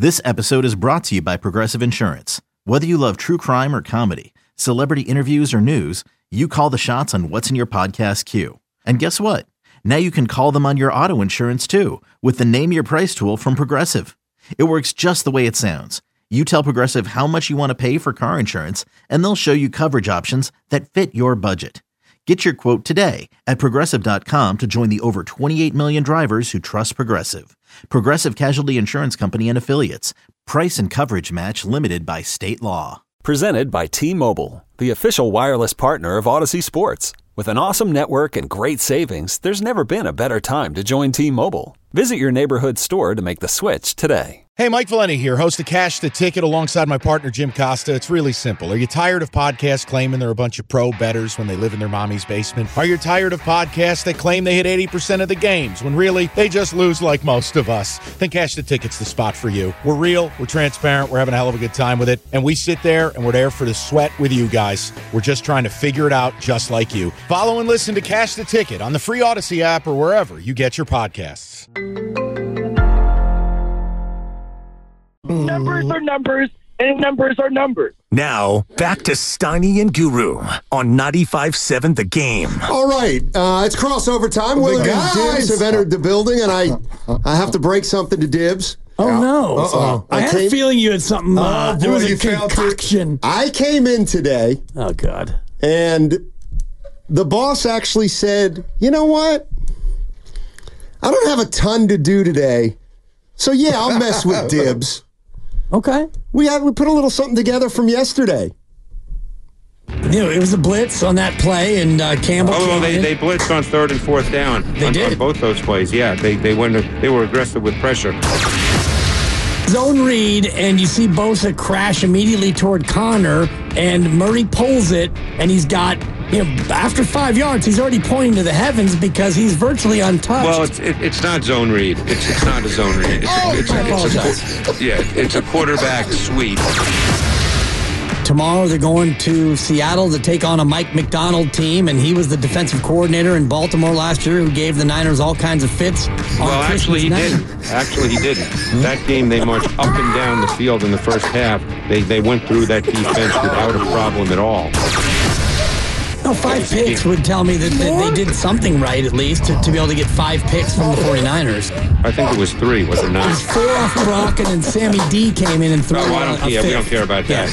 This episode is brought to you by Progressive Insurance. Whether you love true crime or comedy, celebrity interviews or news, you call the shots on what's in your podcast queue. And guess what? Now you can call them on your auto insurance too with the Name Your Price tool from Progressive. It works just the way it sounds. You tell Progressive how much you want to pay for car insurance, and they'll show you coverage options that fit your budget. Get your quote today at Progressive.com to join the over 28 million drivers who trust Progressive. Progressive Casualty Insurance Company and Affiliates. Price and coverage match limited by state law. Presented by T-Mobile, the official wireless partner of Odyssey Sports. With an awesome network and great savings, there's never been a better time to join T-Mobile. Visit your neighborhood store to make the switch today. Hey, Mike Valeni here, host of Cash the Ticket alongside my partner Jim Costa. It's really simple. Are you tired of podcasts claiming they're a bunch of pro bettors when they live in their mommy's basement? Are you tired of podcasts that claim they hit 80% of the games when really they just lose like most of us? Then Cash the Ticket's the spot for you. We're real, we're transparent, we're having a hell of a good time with it, and we sit there and we're there for the sweat with you guys. We're just trying to figure it out just like you. Follow and listen to Cash the Ticket on the free Odyssey app or wherever you get your podcasts. Numbers are numbers, and numbers are numbers. Now, back to Steiny and Guru on 95.7 The Game. All right, it's crossover time. William and Dibs have entered the building, and I have to break something to Dibs. Oh, no. I had a feling you had something. There was a concoction. I came in today. Oh, God. And the boss actually said, you know what? I don't have a ton to do today. So, yeah, I'll mess with Dibs. Okay. We put a little something together from yesterday. You know, it was a blitz on that play, and Campbell. Oh, they blitzed on 3rd and 4th down. They did on both those plays. Yeah, they were aggressive with pressure. Zone read, and you see Bosa crash immediately toward Connor, and Murray pulls it, and he's got, after 5 yards, he's already pointing to the heavens because he's virtually untouched. Well, it's not zone read. It's not a zone read. It's a quarterback sweep. Tomorrow they're going to Seattle to take on a Mike McDonald team, and he was the defensive coordinator in Baltimore last year who gave the Niners all kinds of fits. Well, actually he didn't. That game they marched up and down the field in the first half. They went through that defense without a problem at all. No, 5 picks would tell me that they did something right, at least, to be able to get 5 picks from the 49ers. I think it was 3, was it not? It was 4 off Brock, and then Sammy D came in and threw we don't care about that.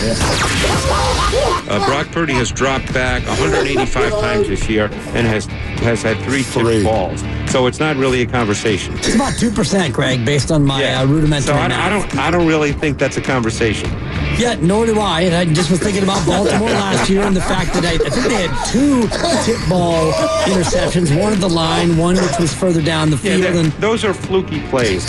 Yeah. Brock Purdy has dropped back 185 times this year and has had 3 tipped balls. So it's not really a conversation. It's about 2%, Greg, based on my rudimentary math. I don't really think that's a conversation. Yeah, nor do I. And I just was thinking about Baltimore last year and the fact that I think they had 2 tip ball interceptions, one at the line, one which was further down the field. Yeah, those are fluky plays.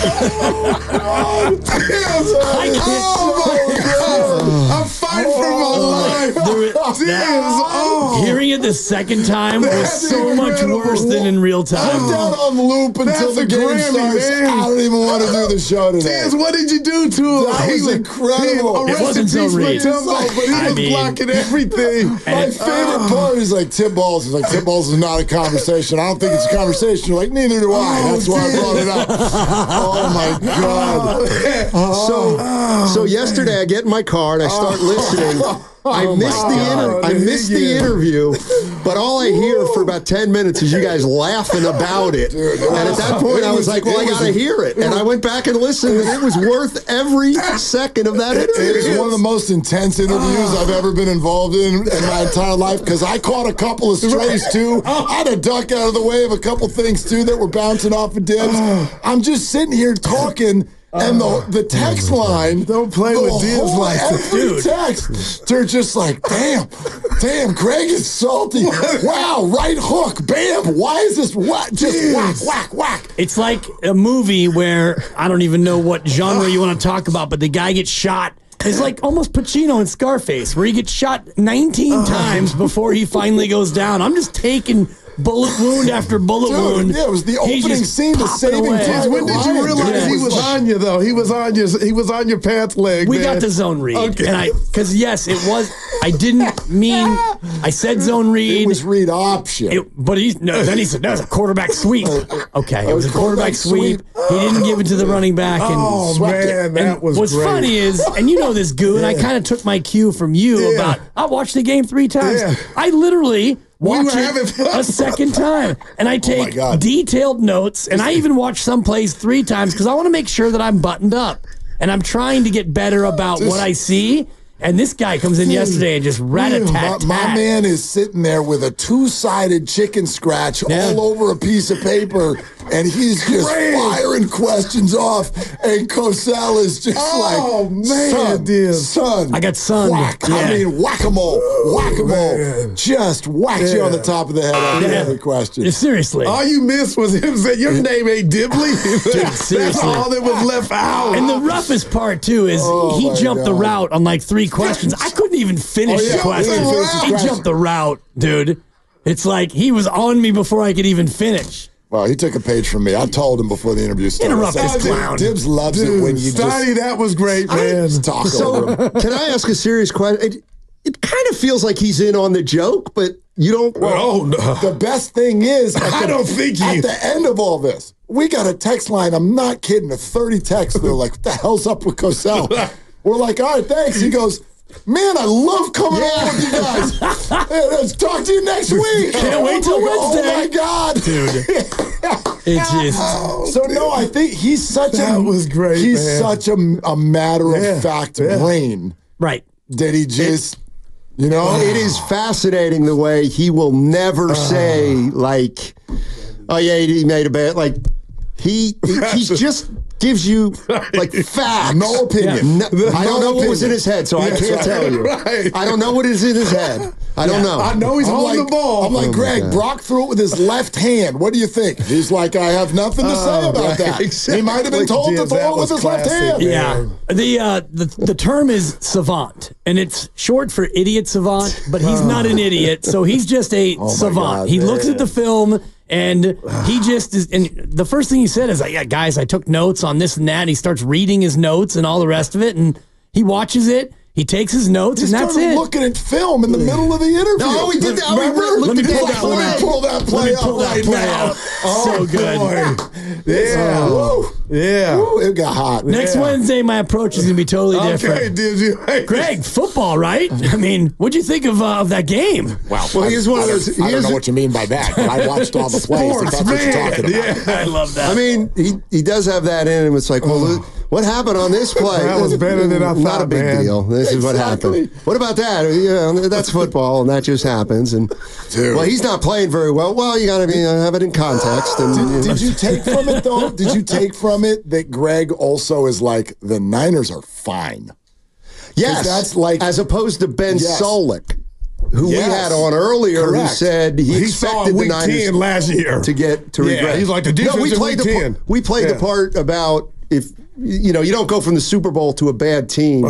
I'm fighting for my life. Hearing it the second time was so much worse than in real time. I'm down on loop until the game starts. Man. I don't even want to do the show today. Tiz, what did you do to him? That was incredible. It wasn't so read. But he was blocking everything. My favorite part is like Tim Balls. He's like, Tim Balls is not a conversation. I don't think it's a conversation. You're like, neither do I. That's why I brought it up. Oh my God. So yesterday I get in my car and I start listening. I missed the interview, but all I hear for about 10 minutes is you guys laughing about it. And at that point, I was like, well, I got to hear it. And I went back and listened, and it was worth every second of that interview. It is one of the most intense interviews I've ever been involved in my entire life, because I caught a couple of strays, too. I had to duck out of the way of a couple things, too, that were bouncing off of Dibs. I'm just sitting here talking. And the text line, don't play with Dibs like that, dude. Text, they're just like, damn, Craig is salty. Wow, right hook, bam. Why is this? What? Just whack. It's like a movie where I don't even know what genre you want to talk about, but the guy gets shot. It's like almost Pacino in Scarface, where he gets shot 19 times before he finally goes down. I'm just taking bullet wound after bullet wound. Yeah, it was the He's opening just scene to popping Saving away. Private When did you Ryan, realize dude. he was on you, though? He was on your pants leg, We man. got the zone read. Okay. And because yes, it was. I didn't mean. I said zone read. It was read option. But then he said, no, it's a quarterback sweep. Okay, it was a quarterback sweep. He didn't give it to the running back. And Oh, swept it. man, that was what's great. funny is, and you know this, Goo, and I kind of took my cue from you about, I watched the game 3 times. Yeah. I literally watch were it having fun. a second time. And I take God. detailed notes, and I even watch some plays 3 times because I want to make sure that I'm buttoned up. And I'm trying to get better about what I see. And this guy comes in yesterday and just rat-a-tat-tat. My man is sitting there with a 2-sided chicken scratch all over a piece of paper, and he's just firing questions off. And Cosell is just son, I got sunned. whack. Yeah. I mean, whack-a-mole. Just whacks you on the top of the head after every question. Seriously. All you missed was him saying your name ain't Dibley. That's seriously. all that was left out. And the roughest part, too, is he jumped the route on like 3 questions. I couldn't even finish the question. He jumped the route, dude. It's like he was on me before I could even finish. Well, he took a page from me. I told him before the interview started. Interrupt this clown. Dibs loves it when you Stoney, that was great, man. just talk over him. Can I ask a serious question? It kind of feels like he's in on the joke, but you don't. Oh, no. The best thing is, I don't think he at is. the end of all this, we got a text line. I'm not kidding. A 30 texts. They're like, "What the hell's up with Cosell?" We're like, "All right, thanks." He goes, "Man, I love coming on with you guys. Hey, let's talk to you next week. Can't wait till Wednesday." Oh my God, Dude. It just. So no, I think he's such That was great, He's man. such a matter of fact brain Right. that he just, you know, It is fascinating the way he will never say like, "Oh yeah, he made a bad." Like he just gives you like facts. No opinion. No, I don't know what was in his head, so I can't tell you. Right. I don't know what is in his head. I don't know. I know he's on the ball. I'm like, Oh, my Greg, God. Brock threw it with his left hand. What do you think? He's like, I have nothing to say about right, that. exactly. He might have been told to That throw it with was his left classic. hand. Yeah. The term is savant, and it's short for idiot savant, but he's not an idiot, so he's just a savant. God, He man. looks at the film, and he just is. And the first thing he said is, like, "Yeah, guys, I took notes on this and that." And he starts reading his notes and all the rest of it, and he watches it. He takes his notes, He and that's started it. looking at film in the middle of the interview. No, he did that. Remember? Let me pull that one Let out. me pull that play up right now. So good. Yeah. Woo. Yeah. Woo, it got hot. Next Wednesday, my approach is going to be totally different. Okay, did you? Greg, football, right? I mean, what'd you think of that game? Well, he's one of those. I don't know what you mean by that, but I watched all the plays. If that's what you're talking about. Yeah. I love that. I mean, he does have that in him. It's like, well, what happened on this play? That was better than I Not thought, a big man. deal. This is what Exactly. happened. What about that? That's football, and that just happens. And Dude. well, he's not playing very well. Well, you got to have it in context. And Did you take from it, though? Did you take from it that Greg also is like, the Niners are fine? yes, that's like- as opposed to Ben Yes. Solik, who we Yes. had on earlier, who Correct. said he saw expected the week Niners 10 last year to get to Yeah, regret. he's like, the defense we in played week the 10. we played the Yeah. part about if you don't go from the Super Bowl to a bad team.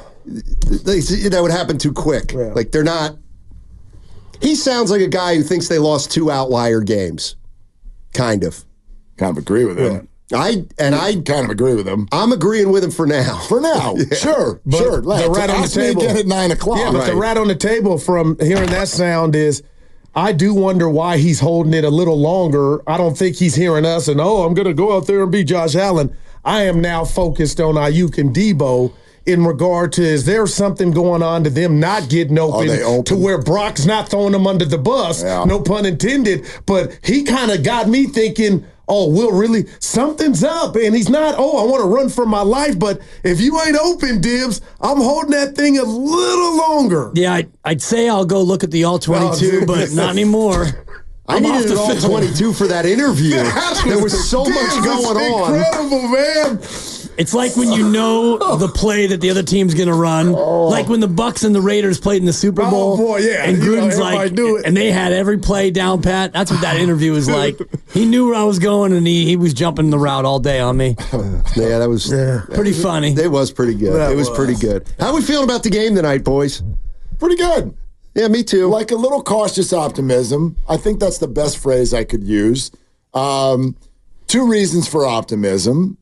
That would happen too quick. Yeah. Like they're not. He sounds like a guy who thinks they lost 2 outlier games. Kind of. Kind of agree with him. I kind of agree with him. I'm agreeing with him for now. For now, sure. The rat on the Ask me table again at 9 o'clock. Yeah, but the rat on the table from hearing that sound is, I do wonder why he's holding it a little longer. I don't think he's hearing us and, I'm going to go out there and beat Josh Allen. I am now focused on Ayuk and Debo in regard to, is there something going on to them not getting open, to where Brock's not throwing them under the bus, no pun intended, but he kind of got me thinking, Will really, something's up, and he's not, I want to run for my life, but if you ain't open, Dibs, I'm holding that thing a little longer. Yeah, I'd say I'll go look at the All-22, but not anymore. I needed an All-22 for that interview. There was so much going on. Incredible, man. It's like when you know the play that the other team's going to run. Like when the Bucs and the Raiders played in the Super Bowl. Oh, boy, yeah. And You know, Gruden's everybody like, knew it. and they had every play down pat. That's what that interview was like. He knew where I was going, and he was jumping the route all day on me. Yeah, that was pretty funny. It was pretty good. That it was pretty good. How are we feeling about the game tonight, boys? Pretty good. Yeah, me too. Like a little cautious optimism. I think that's the best phrase I could use. 2 reasons for optimism.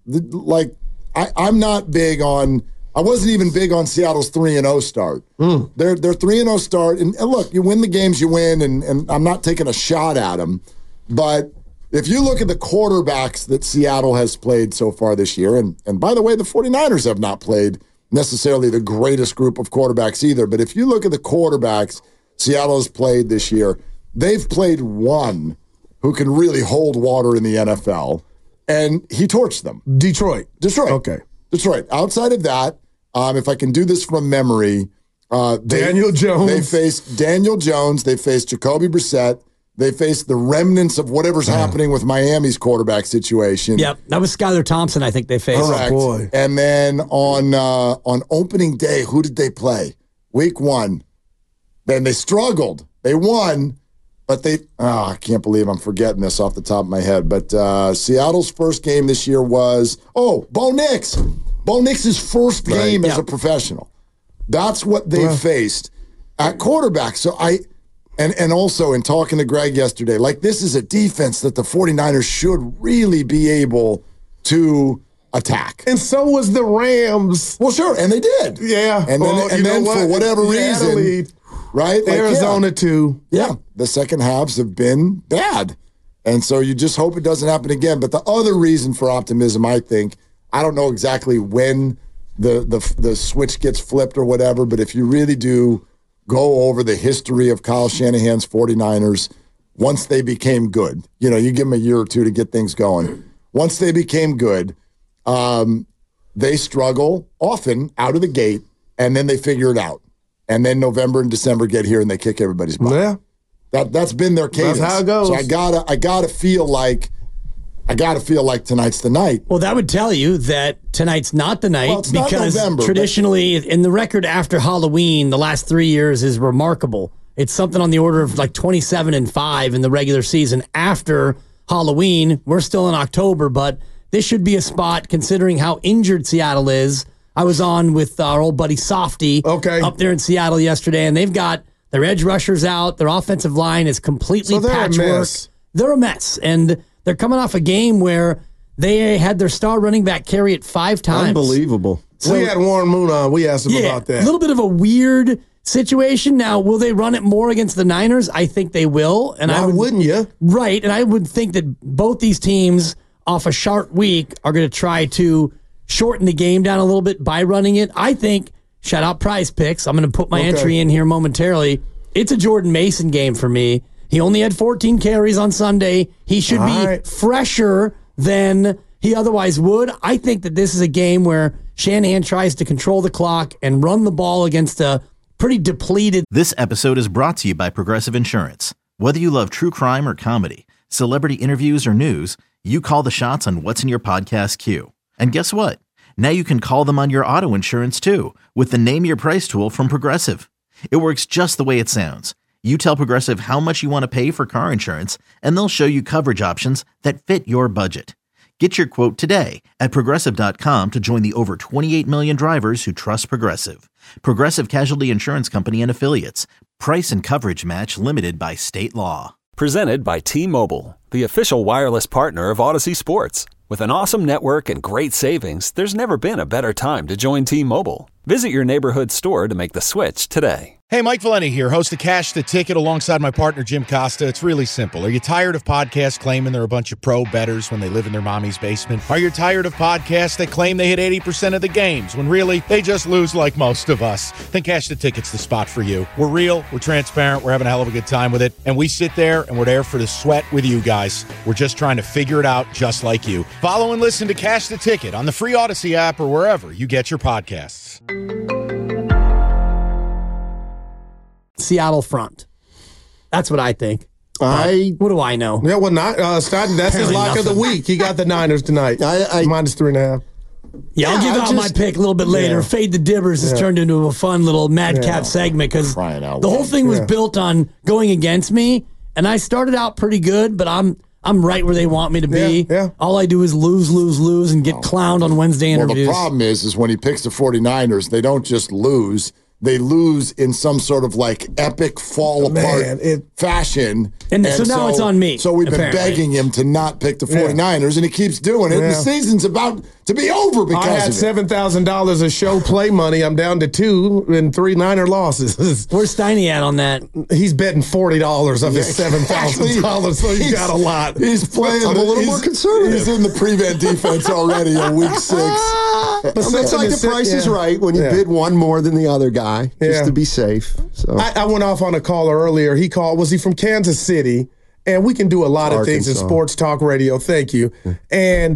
I'm not big on. I wasn't even big on Seattle's 3-0 start. Their 3-0 start, and look, you win the games you win, and I'm not taking a shot at them, but if you look at the quarterbacks that Seattle has played so far this year, and by the way, the 49ers have not played necessarily the greatest group of quarterbacks either, but if you look at the quarterbacks Seattle has played this year, they've played one who can really hold water in the NFL, and he torched them. Detroit. Okay. Detroit. Outside of that, if I can do this from memory, Daniel Jones. They faced Daniel Jones. They faced Jacoby Brissett. They faced the remnants of whatever's happening with Miami's quarterback situation. Yep, that was Skylar Thompson, I think they faced. Correct. Oh, boy. And then on opening day, who did they play? Week 1. Then they struggled. They won, but I can't believe I'm forgetting this off the top of my head. But Seattle's first game this year was, Bo Nix. Bo Nix's first game as a professional. That's what they faced at quarterback. So And also in talking to Greg yesterday, this is a defense that the 49ers should really be able to attack. And so was the Rams. Well, sure, and they did. Yeah. And then for whatever reason, right? Arizona too. Yeah, the second halves have been bad. And so you just hope it doesn't happen again. But the other reason for optimism, I think, I don't know exactly when the switch gets flipped or whatever, but if you really do go over the history of Kyle Shanahan's 49ers, once they became good, you give them a year or two to get things going. Once they became good, they struggle often out of the gate, and then they figure it out. And then November and December get here, and they kick everybody's butt. Yeah. That's been their cadence. That's how it goes. So I gotta feel like tonight's the night. Well, that would tell you that tonight's not the night because traditionally in the record after Halloween, the last 3 years is remarkable. It's something on the order of 27-5 in the regular season after Halloween. We're still in October, but this should be a spot considering how injured Seattle is. I was on with our old buddy Softy up there in Seattle yesterday, and they've got their edge rushers out. Their offensive line is completely patchwork. They're a mess, and they're coming off a game where they had their star running back carry it 5 times. Unbelievable. So, we had Warren Moon on. We asked him about that. A little bit of a weird situation. Now, will they run it more against the Niners? I think they will. And why wouldn't you? Right, and I would think that both these teams off a sharp week are going to try to shorten the game down a little bit by running it. I think, shout out Prize Picks, I'm going to put my entry in here momentarily. It's a Jordan Mason game for me. He only had 14 carries on Sunday. He should be fresher than he otherwise would. I think that this is a game where Shanahan tries to control the clock and run the ball against a pretty depleted. This episode is brought to you by Progressive Insurance. Whether you love true crime or comedy, celebrity interviews or news, you call the shots on what's in your podcast queue. And guess what? Now you can call them on your auto insurance too with the Name Your Price tool from Progressive. It works just the way it sounds. You tell Progressive how much you want to pay for car insurance, and they'll show you coverage options that fit your budget. Get your quote today at Progressive.com to join the over 28 million drivers who trust Progressive. Progressive Casualty Insurance Company and Affiliates. Price and coverage match limited by state law. Presented by T-Mobile, the official wireless partner of Odyssey Sports. With an awesome network and great savings, there's never been a better time to join T-Mobile. Visit your neighborhood store to make the switch today. Hey, Mike Valeni here, host of Cash the Ticket alongside my partner, Jim Costa. It's really simple. Are you tired of podcasts claiming they're a bunch of pro bettors when they live in their mommy's basement? Are you tired of podcasts that claim they hit 80% of the games when really they just lose like most of us? Then Cash the Ticket's the spot for you. We're real, we're transparent, we're having a hell of a good time with it, and we sit there and we're there for the sweat with you guys. We're just trying to figure it out just like you. Follow and listen to Cash the Ticket on the free Odyssey app or wherever you get your podcasts. Seattle front. That's what I think. What do I know? Yeah, well, that's his lock of the week. He got the Niners tonight. Minus 3.5. Yeah, I'll give out my pick a little bit later. Yeah. Fade the Dibbers has turned into a fun little madcap segment because the whole thing was built on going against me, and I started out pretty good, but I'm right where they want me to be. Yeah. All I do is lose, and get clowned on Wednesday interviews. Well, the problem is when he picks the 49ers, they don't just lose. they lose in some sort of like epic fall apart fashion. And so now it's on me. So we've been begging him to not pick the 49ers, and he keeps doing it. And the season's about to be over because I had $7,000 of show play money. I'm down to 2 and 3 Niner losses. Where's Steiny at on that? He's betting $40 of his $7,000, so he's got a lot. He's playing. I'm a little more conservative. He's in the prevent defense already in week 6. But it's like the price is right when you bid one more than the other guy, just to be safe. So I went off on a caller earlier. He called. Was he from Kansas City? And we can do a lot of things in sports talk radio. Thank you. And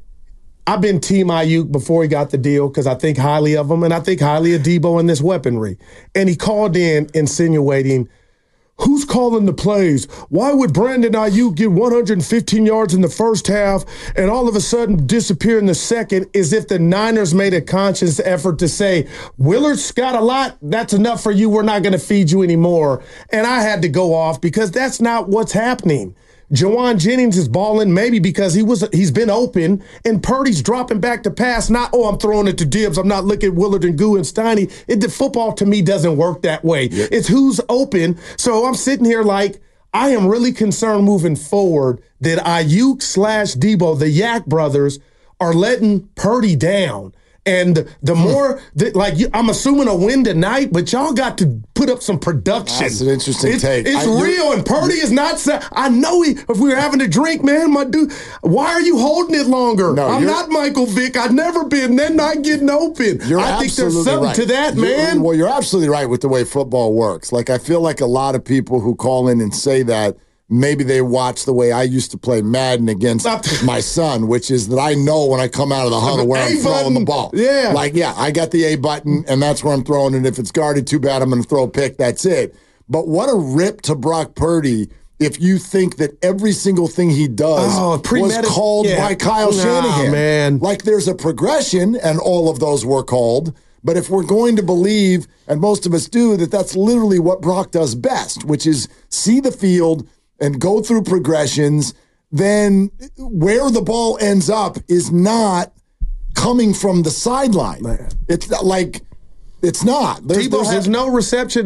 I've been Team Ayuk before he got the deal because I think highly of him, and I think highly of Debo and this weaponry. And he called in insinuating, who's calling the plays? Why would Brandon Ayuk get 115 yards in the first half and all of a sudden disappear in the second, as if the Niners made a conscious effort to say, Willard's got a lot, that's enough for you, we're not going to feed you anymore. And I had to go off because that's not what's happening. Jawan Jennings is balling maybe because he's been open, and Purdy's dropping back to pass. Not, I'm throwing it to Dibbs. I'm not looking at Willard and Goo and Steiny. The football to me doesn't work that way. Yep. It's who's open. So I'm sitting here like I am really concerned moving forward that Ayuk / Debo, the Yak brothers, are letting Purdy down. And the more, I'm assuming a win tonight, but y'all got to put up some production. That's an interesting take. It's real, and Purdy is not. I know if we were having a drink, man, my dude, why are you holding it longer? No, I'm not Michael Vick. I've never been. They're not getting open. I think there's something to that, man. Well, you're absolutely right with the way football works. Like, I feel like a lot of people who call in and say that, maybe they watch the way I used to play Madden against my son, which is that I know when I come out of the huddle where I'm throwing the ball. Yeah. I got the A button, and that's where I'm throwing it. If it's guarded, too bad, I'm going to throw a pick. That's it. But what a rip to Brock Purdy if you think that every single thing he does was called by Kyle Shanahan. Man. Like, there's a progression, and all of those were called. But if we're going to believe, and most of us do, that that's literally what Brock does best, which is see the field and go through progressions, then where the ball ends up is not coming from the sideline. It's like, it's not. There's no reception,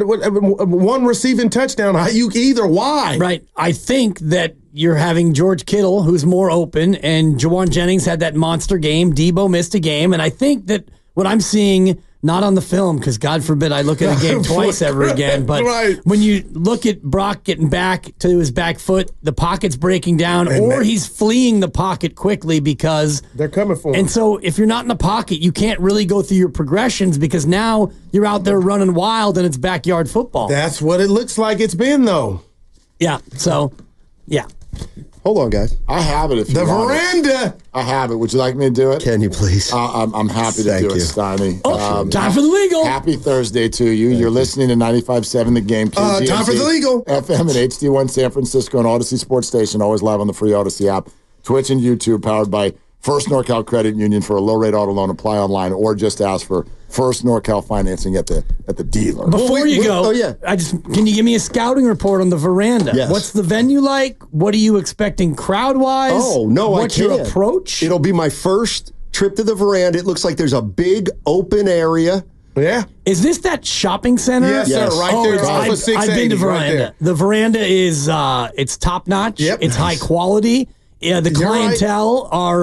one receiving touchdown. Ayuk either. Why? Right. I think that you're having George Kittle, who's more open, and Jawan Jennings had that monster game. Debo missed a game. And I think that what I'm seeing, not on the film, because God forbid I look at a game twice ever again, but when you look at Brock getting back to his back foot, the pocket's breaking down, he's fleeing the pocket quickly because they're coming for him. And so if you're not in the pocket, you can't really go through your progressions because now you're out there running wild and it's backyard football. That's what it looks like it's been, though. Yeah, so, yeah. Hold on, guys. I have it if you want veranda. I have it. Would you like me to do it? Can you please? I'm happy to do it, Steiny. Time for the legal. Happy Thursday to you. You're listening to 95.7 The Game. KGMZ, time for the legal. FM and HD1 San Francisco and Odyssey Sports Station. Always live on the free Odyssey app. Twitch and YouTube powered by First NorCal Credit Union for a low-rate auto loan. Apply online or just ask for First NorCal financing at the dealer. Before you go, can you give me a scouting report on the veranda? Yes. What's the venue like? What are you expecting crowd-wise? Oh, no, What's your approach? It'll be my first trip to the veranda. It looks like there's a big open area. Yeah. Is this that shopping center? Yes, sir. Right there. I've been to veranda. Right, the veranda is it's top-notch. Yep. It's high quality. Yeah, the clientele are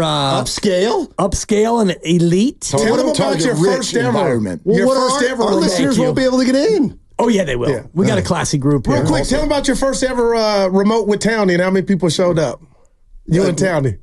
upscale and elite. Tell them about your first ever environment. Well, your first ever. Our listeners won't be able to get in. Oh yeah, they will. Yeah. We got a classy group here. Real quick, tell them about your first ever remote with Townie and how many people showed up. You and Townie.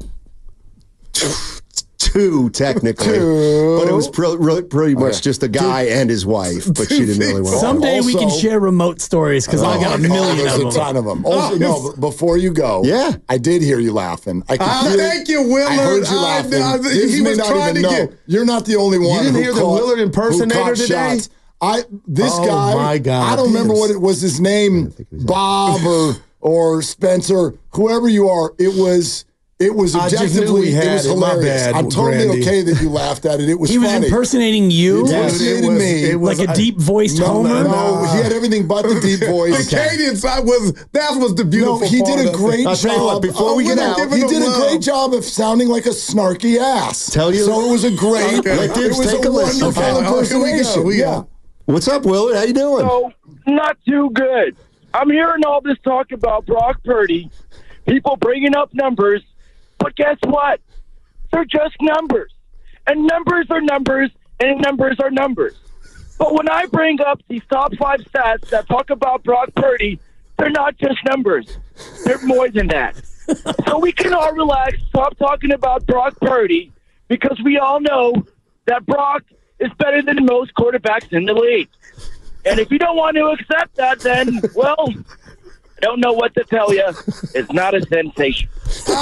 2 technically, but it was pretty much just a guy and his wife, but she didn't really want to. Someday we can share remote stories because I got a million of them. There's a ton of them. Also, no, before you go, I did hear you laughing. I could hear thank you, Willard. I heard you laughing. He was trying to get. You're not the only one. You didn't hear the Willard impersonator today? Shots. This guy, my God. I don't remember what it was. His name, Bob or Spencer, whoever you are. It was objectively, it was hilarious. I'm totally okay that you laughed at it. It was funny. He was impersonating you? Impersonating me. Like a deep-voiced Homer? No, he had everything but the deep voice. The cadence, that was the beautiful part. He did a great job. Before we get out, he did a great job of sounding like a snarky ass. So it was a great, let Dibs take a listen. wonderful impersonation. Yeah. What's up, Willard? How you doing? So, not too good. I'm hearing all this talk about Brock Purdy, people bringing up numbers, but guess what? They're just numbers. And numbers are numbers, and numbers are numbers. But when I bring up these top 5 stats that talk about Brock Purdy, they're not just numbers. They're more than that. So we can all relax, stop talking about Brock Purdy, because we all know that Brock is better than most quarterbacks in the league. And if you don't want to accept that, then, well, I don't know what to tell you. It's not a sensation.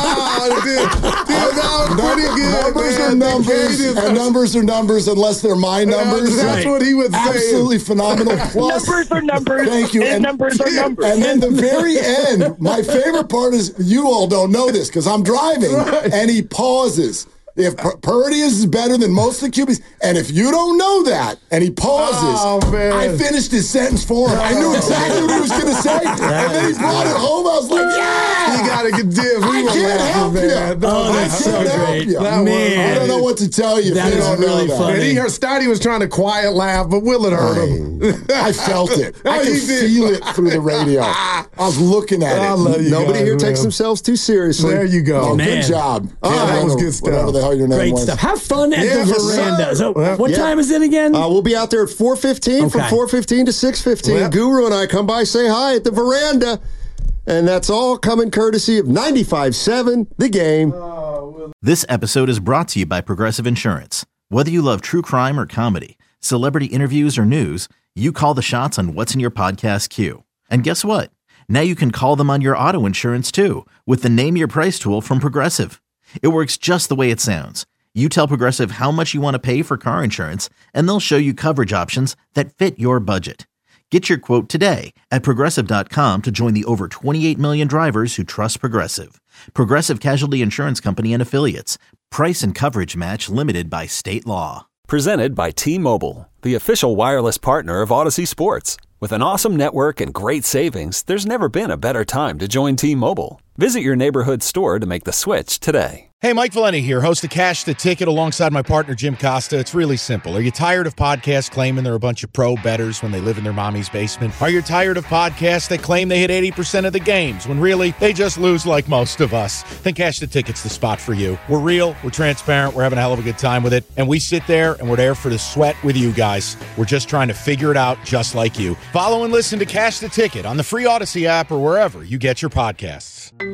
Numbers are numbers, and numbers are numbers unless they're my numbers. That's what he would say. Absolutely phenomenal. Plus, numbers are numbers. Thank you. And numbers are numbers. And then the very end, my favorite part is, you all don't know this because I'm driving, and he pauses. If Purdy is better than most of the QBs, and if you don't know that, and he pauses, I finished his sentence for him. I knew exactly what he was going to say, and then he brought it home. I was like, yeah! You got a good deal. I can't help you. Oh, that's so great. Man. I don't know what to tell you. That if you is don't really know that. funny. And he heard Steiny was trying to quiet laugh, but Willard heard him. I felt it. I Oh, could you did. feel it through the radio. I was looking at I it. love you Nobody guys, here takes man. themselves too seriously. There you go. Oh, Man. good job. that was good stuff. Whatever the hell your name Great was. stuff. Have fun at Yeah, the yes, veranda. sir. So, what Yeah. time is it again? We'll be out there at 4:15 from Okay. 4:15 to 6:15. Yep. Guru and I come by, say hi at the veranda. And that's all coming courtesy of 95.7 The Game. This episode is brought to you by Progressive Insurance. Whether you love true crime or comedy, celebrity interviews or news, you call the shots on what's in your podcast queue. And guess what? Now you can call them on your auto insurance too with the Name Your Price tool from Progressive. It works just the way it sounds. You tell Progressive how much you want to pay for car insurance, and they'll show you coverage options that fit your budget. Get your quote today at Progressive.com to join the over 28 million drivers who trust Progressive. Progressive Casualty Insurance Company and Affiliates. Price and coverage match limited by state law. Presented by T-Mobile, the official wireless partner of Odyssey Sports. With an awesome network and great savings, there's never been a better time to join T-Mobile. Visit your neighborhood store to make the switch today. Hey, Mike Valenti here, host of Cash the Ticket alongside my partner, Jim Costa. It's really simple. Are you tired of podcasts claiming they're a bunch of pro bettors when they live in their mommy's basement? Are you tired of podcasts that claim they hit 80% of the games when really they just lose like most of us? Then Cash the Ticket's the spot for you. We're real, we're transparent, we're having a hell of a good time with it, and we sit there and we're there for the sweat with you guys. We're just trying to figure it out just like you. Follow and listen to Cash the Ticket on the free Odyssey app or wherever you get your podcasts.